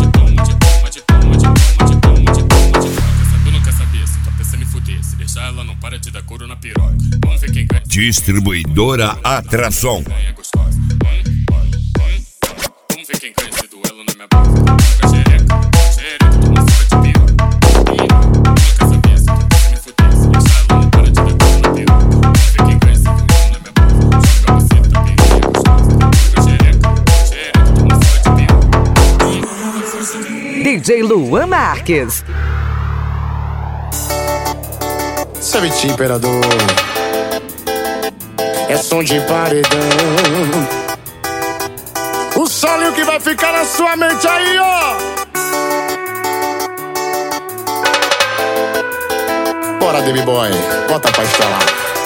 Ela não para de dar couro na piroca. Vamos ver quem ganha. Distribuidora Atração. Ganha gostosa. Vamos ver quem ganha esse duelo na minha boca. Nunca xereca, xereca, toma surra de piroca. Nunca sabia se tu pensa me fuder. Se deixar ela não para de dar couro na piroca. Vamos ver quem ganha esse duelo na minha boca. Joga você da piroca gostosa. Nunca xereca, xereca, toma surra de piroca. DJ Luan Marques. Savete Imperador, é som de paredão. O solinho que vai ficar na sua mente aí, ó. Bora, Baby Boy, bota pra instalar.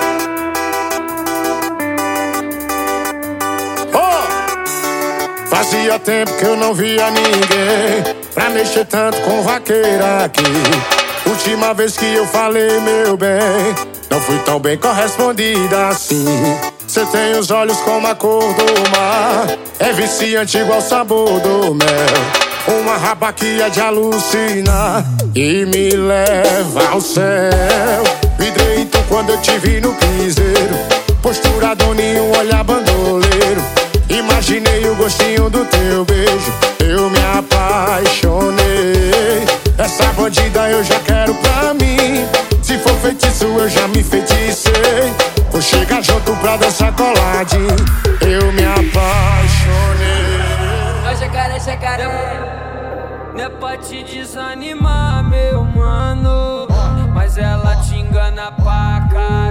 Oh! Fazia tempo que eu não via ninguém pra mexer tanto com vaqueira aqui. Última vez que eu falei, meu bem, não fui tão bem correspondida assim. Cê tem os olhos como a cor do mar, é viciante igual o sabor do mel. Uma raba que é de alucinar e me leva ao céu. Vidrei então quando eu te vi no piseiro, postura doninho, olhar bandoleiro. Imaginei o gostinho do teu beijo, eu me apaixonei. Essa bandida eu já quero pra mim. Se for feitiço eu já me feticei. Vou chegar junto pra dançar coladinho. Eu me apaixonei. Jacaré, jacaré, não é pra te desanimar, meu mano, mas ela te engana pra caralho.